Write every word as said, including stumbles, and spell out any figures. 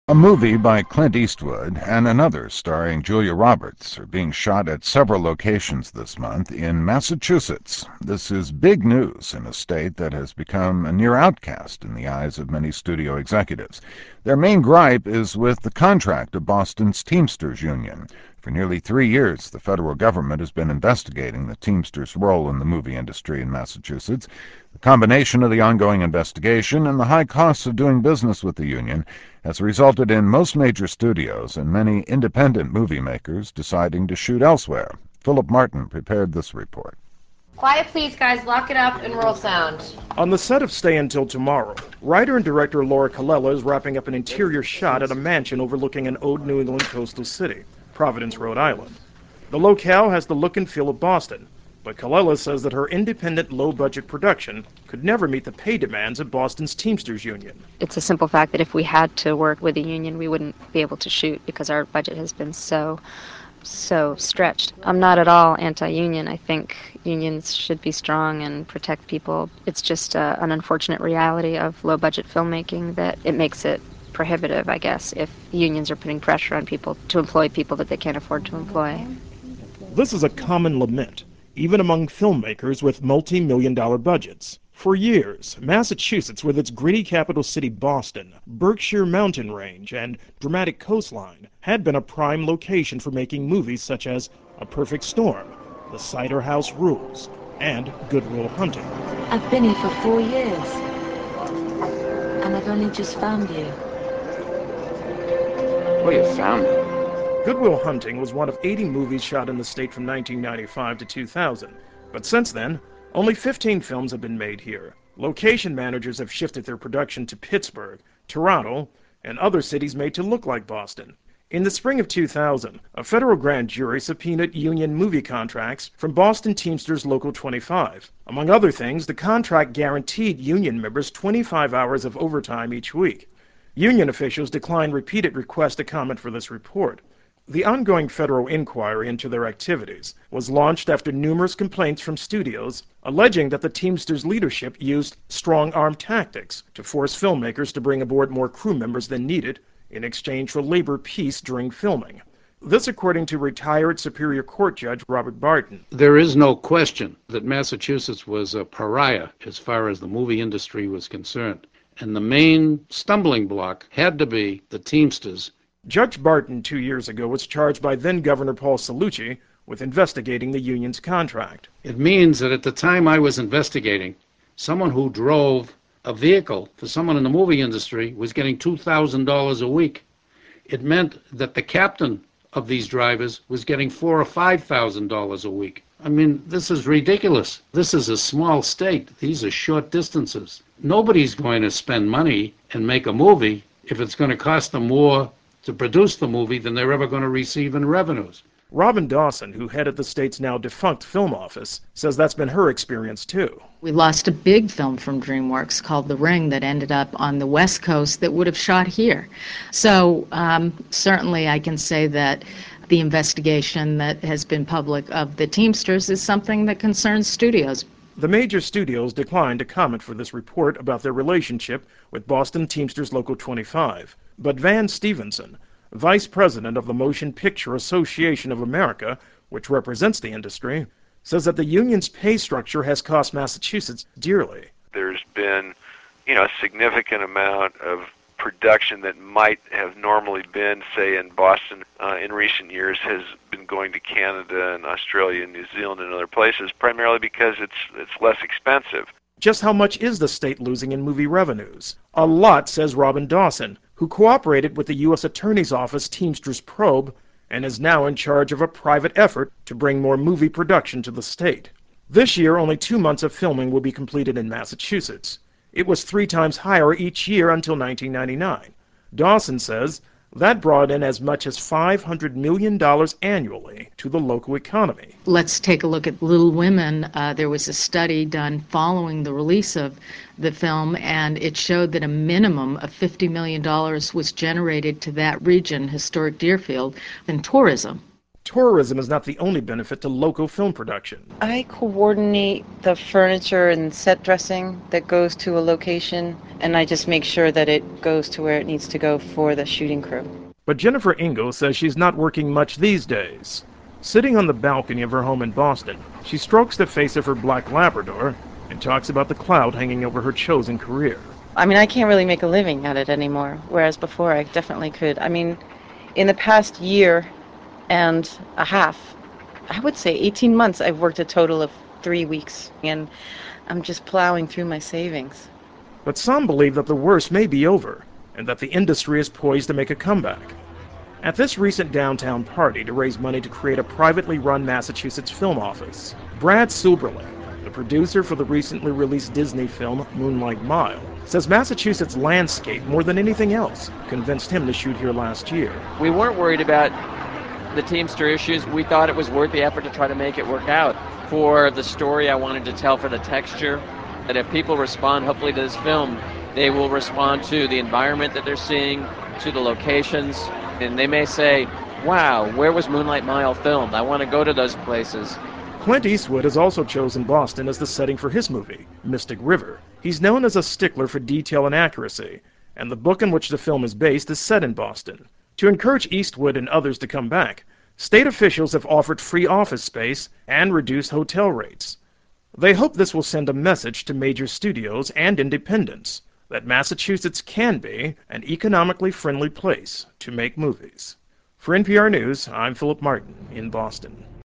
A movie by Clint Eastwood and another starring Julia Roberts are being shot at several locations this month in Massachusetts. This is big news in a state that has become a near outcast in the eyes of many studio executives. Their main gripe is with the contract of Boston's Teamsters Union. For nearly three years, the federal government has been investigating the Teamsters' role in the movie industry in Massachusetts. The combination of the ongoing investigation and the high costs of doing business with the union has resulted in most major studios and many independent movie makers deciding to shoot elsewhere. Philip Martin prepared this report. Quiet please, guys. Lock it up and roll sound. On the set of Stay Until Tomorrow, writer and director Laura Colella is wrapping up an interior shot at a mansion overlooking an old New England coastal city, Providence, Rhode Island. The locale has the look and feel of Boston, but Colella says that her independent, low-budget production could never meet the pay demands of Boston's Teamsters Union. It's a simple fact that if we had to work with a union, we wouldn't be able to shoot because our budget has been so, so stretched. I'm not at all anti-union. I think unions should be strong and protect people. It's just uh, an unfortunate reality of low-budget filmmaking that it makes it prohibitive, I guess, if unions are putting pressure on people to employ people that they can't afford to employ. This is a common lament, even among filmmakers with multi-million dollar budgets. For years, Massachusetts, with its gritty capital city Boston, Berkshire mountain range, and dramatic coastline, had been a prime location for making movies such as A Perfect Storm, The Cider House Rules, and Good Will Hunting. I've been here for four years, and I've only just found you. Well, you found me. Good Will Hunting was one of eighty movies shot in the state from nineteen ninety-five to two thousand. But since then, only fifteen films have been made here. Location managers have shifted their production to Pittsburgh, Toronto, and other cities made to look like Boston. In the spring of two thousand, a federal grand jury subpoenaed union movie contracts from Boston Teamsters Local twenty-five. Among other things, the contract guaranteed union members twenty-five hours of overtime each week. Union officials declined repeated requests to comment for this report. The ongoing federal inquiry into their activities was launched after numerous complaints from studios alleging that the Teamsters leadership used strong-arm tactics to force filmmakers to bring aboard more crew members than needed in exchange for labor peace during filming. This according to retired Superior Court Judge Robert Barton. There is no question that Massachusetts was a pariah as far as the movie industry was concerned. And the main stumbling block had to be the Teamsters. Judge Barton, two years ago, was charged by then-Governor Paul Cellucci with investigating the union's contract. It means that at the time I was investigating, someone who drove a vehicle for someone in the movie industry was getting two thousand dollars a week. It meant that the captain of these drivers was getting four or five thousand dollars a week. I mean, this is ridiculous. This is a small state. These are short distances. Nobody's going to spend money and make a movie if it's going to cost them more to produce the movie than they're ever going to receive in revenues. Robin Dawson, who headed the state's now defunct film office, says that's been her experience too. We lost a big film from DreamWorks called The Ring that ended up on the West Coast that would have shot here. So um, certainly I can say that the investigation that has been public of the Teamsters is something that concerns studios. The major studios declined to comment for this report about their relationship with Boston Teamsters Local twenty-five. But Van Stevenson, vice president of the Motion Picture Association of America, which represents the industry, says that the union's pay structure has cost Massachusetts dearly. There's been, you know, a significant amount of production that might have normally been, say, in Boston uh, in recent years has been going to Canada and Australia and New Zealand and other places, primarily because it's it's less expensive. Just how much is the state losing in movie revenues? A lot, says Robin Dawson, who cooperated with the U S Attorney's Office Teamsters probe and is now in charge of a private effort to bring more movie production to the state. This year, only two months of filming will be completed in Massachusetts. It was three times higher each year until nineteen ninety-nine. Dawson says that brought in as much as five hundred million dollars annually to the local economy. Let's take a look at Little Women. Uh, there was a study done following the release of the film, and it showed that a minimum of fifty million dollars was generated to that region, historic Deerfield, in tourism. Tourism is not the only benefit to local film production. I coordinate the furniture and set dressing that goes to a location, and I just make sure that it goes to where it needs to go for the shooting crew. But Jennifer Ingle says she's not working much these days. Sitting on the balcony of her home in Boston, she strokes the face of her black Labrador and talks about the cloud hanging over her chosen career. I mean, I can't really make a living at it anymore, whereas before I definitely could. I mean, in the past year and a half, I would say eighteen months, I've worked a total of three weeks, and I'm just plowing through my savings. But some believe that the worst may be over, and that the industry is poised to make a comeback. At this recent downtown party to raise money to create a privately run Massachusetts film office, Brad Silberling, the producer for the recently released Disney film Moonlight Mile, says Massachusetts' landscape, more than anything else, convinced him to shoot here last year. We weren't worried about the Teamster issues. We thought it was worth the effort to try to make it work out. For the story I wanted to tell, for the texture, that if people respond hopefully to this film, they will respond to the environment that they're seeing, to the locations, and they may say, wow, where was Moonlight Mile filmed? I want to go to those places. Clint Eastwood has also chosen Boston as the setting for his movie, Mystic River. He's known as a stickler for detail and accuracy, and the book in which the film is based is set in Boston. To encourage Eastwood and others to come back, state officials have offered free office space and reduced hotel rates. They hope this will send a message to major studios and independents that Massachusetts can be an economically friendly place to make movies. For N P R News, I'm Philip Martin in Boston.